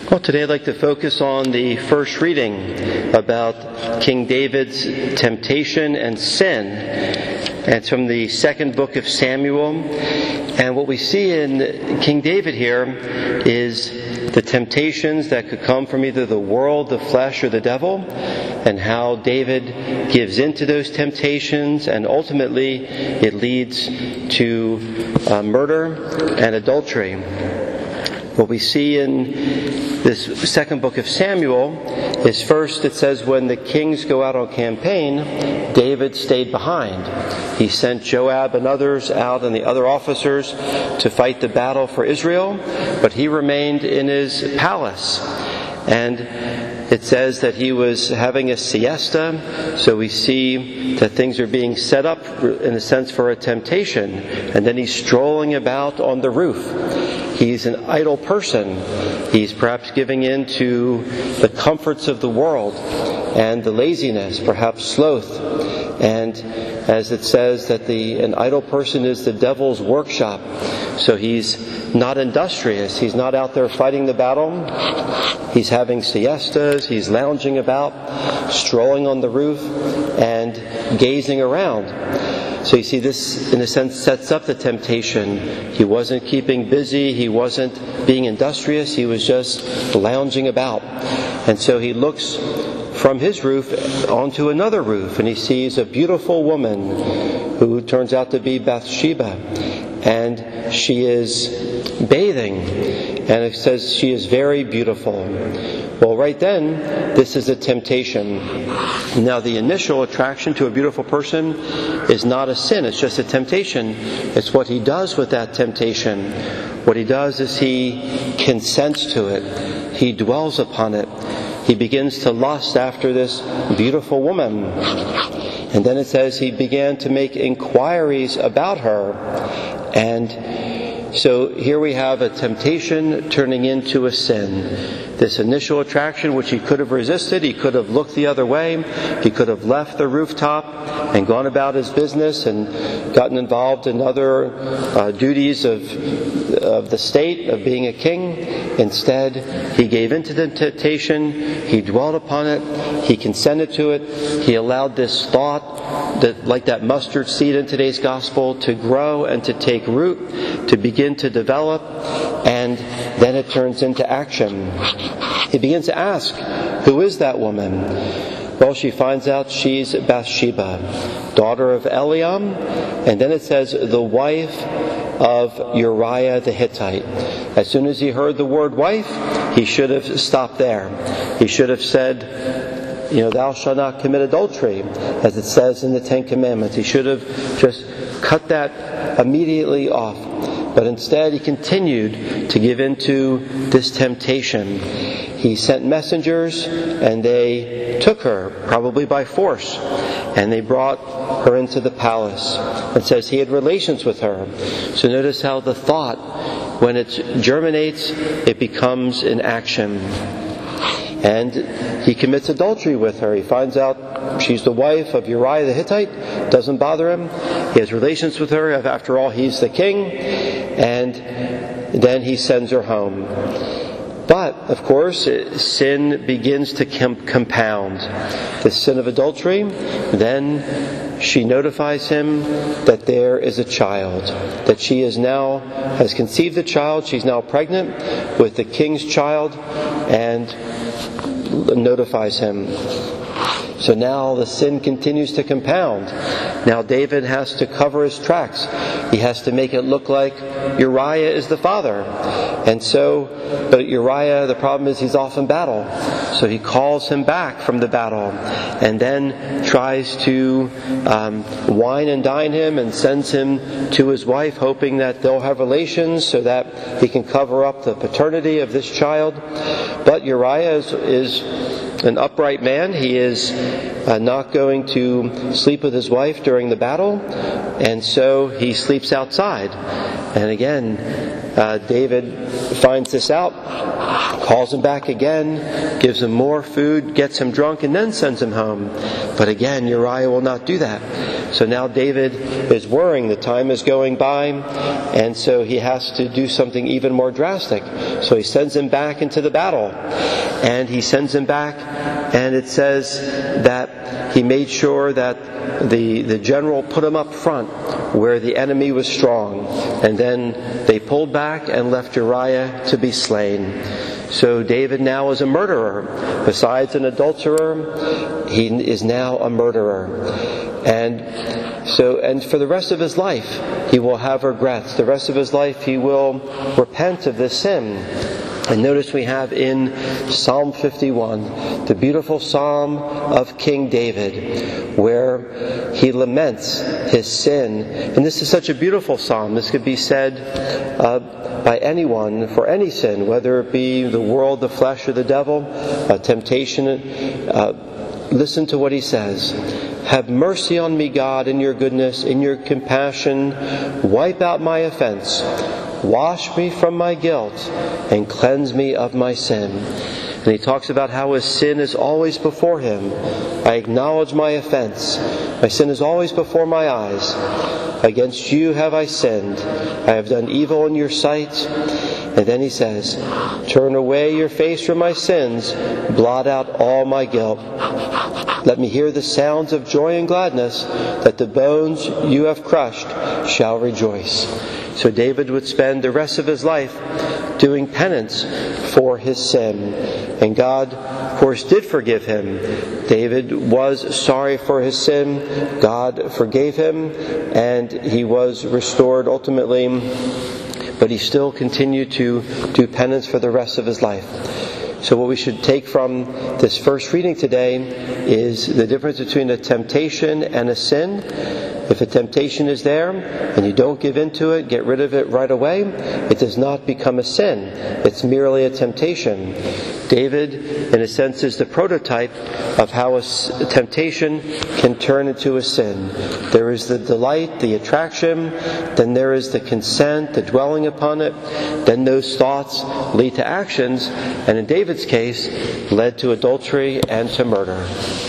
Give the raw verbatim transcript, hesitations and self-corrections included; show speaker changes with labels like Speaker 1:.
Speaker 1: Well, today I'd like to focus on the first reading about King David's temptation and sin. And it's from the second book of Samuel. And what we see in King David here is the temptations that could come from either the world, the flesh, or the devil, and how David gives into those temptations, and ultimately it leads to uh, murder and adultery. What we see in this second book of Samuel is, first it says when the kings go out on campaign, David stayed behind. He sent Joab and others out and the other officers to fight the battle for Israel, but he remained in his palace. And it says that he was having a siesta, so we see that things are being set up in a sense for a temptation. And then he's strolling about on the roof. He's an idle person. He's perhaps giving in to the comforts of the world and the laziness, perhaps sloth. And as it says that the an idle person is the devil's workshop. So he's not industrious. He's not out there fighting the battle. He's having siestas. He's lounging about, strolling on the roof, and gazing around. So you see, this, in a sense, sets up the temptation. He wasn't keeping busy. He wasn't being industrious. He was just lounging about. And so he looks from his roof onto another roof, and he sees a beautiful woman who turns out to be Bathsheba. And she is bathing. And it says she is very beautiful. Well, right then, this is a temptation. Now, the initial attraction to a beautiful person is not a sin. It's just a temptation. It's what he does with that temptation. What he does is he consents to it. He dwells upon it. He begins to lust after this beautiful woman. And then it says he began to make inquiries about her. And so here we have a temptation turning into a sin. This initial attraction, which he could have resisted, he could have looked the other way, he could have left the rooftop and gone about his business and gotten involved in other uh, duties of, of the state, of being a king. Instead, he gave into the temptation, he dwelt upon it, he consented to it, he allowed this thought, that, like that mustard seed in today's gospel, to grow and to take root, to begin to develop, and then it turns into action. He begins to ask, who is that woman? Well, she finds out she's Bathsheba, daughter of Eliam, and then it says the wife of Uriah the Hittite. As soon as he heard the word wife, he should have stopped there. He should have said, you know, thou shalt not commit adultery, as it says in the Ten Commandments. He should have just cut that immediately off. But instead, he continued to give in to this temptation. He sent messengers, and they took her, probably by force, and they brought her into the palace. It says he had relations with her. So notice how the thought, when it germinates, it becomes an action. And he commits adultery with her. He finds out she's the wife of Uriah the Hittite. Doesn't bother him. He has relations with her. After all, he's the king. And then he sends her home. But, of course, sin begins to compound. The sin of adultery. Then she notifies him that there is a child. That she is now, has conceived a child. She's now pregnant with the king's child. And notifies him. So now the sin continues to compound. Now David has to cover his tracks. He has to make it look like Uriah is the father. And so, but Uriah, the problem is he's off in battle. So he calls him back from the battle and then tries to um, wine and dine him and sends him to his wife, hoping that they'll have relations so that he can cover up the paternity of this child. But Uriah is, is an upright man. He is uh, not going to sleep with his wife during the battle, and so he sleeps outside. And again, uh, David finds this out, calls him back again, gives him more food, gets him drunk, and then sends him home. But again, Uriah will not do that. So now David is worrying. The time is going by, and so he has to do something even more drastic. So he sends him back into the battle. And he sends him back, and it says that he made sure that the, the general put him up front where the enemy was strong. And then they pulled back and left Uriah to be slain. So David now is a murderer. Besides an adulterer, he is now a murderer. And so, and for the rest of his life, he will have regrets. The rest of his life, he will repent of this sin. And notice we have in Psalm fifty-one, the beautiful psalm of King David, where he laments his sin. And this is such a beautiful psalm. This could be said uh, by anyone for any sin, whether it be the world, the flesh, or the devil, uh, temptation. Uh, listen to what he says. Have mercy on me, God, in your goodness, in your compassion. Wipe out my offense. Wash me from my guilt and cleanse me of my sin. And he talks about how his sin is always before him. I acknowledge my offense. My sin is always before my eyes. Against you have I sinned. I have done evil in your sight. And then he says, turn away your face from my sins. Blot out all my guilt. Let me hear the sounds of joy and gladness, that the bones you have crushed shall rejoice. So David would spend the rest of his life doing penance for his sin. And God, of course, did forgive him. David was sorry for his sin. God forgave him, and he was restored ultimately. But he still continued to do penance for the rest of his life. So what we should take from this first reading today is the difference between a temptation and a sin. If a temptation is there and you don't give in to it, get rid of it right away, it does not become a sin. It's merely a temptation. David, in a sense, is the prototype of how a temptation can turn into a sin. There is the delight, the attraction, then there is the consent, the dwelling upon it, then those thoughts lead to actions, and in David's case, led to adultery and to murder.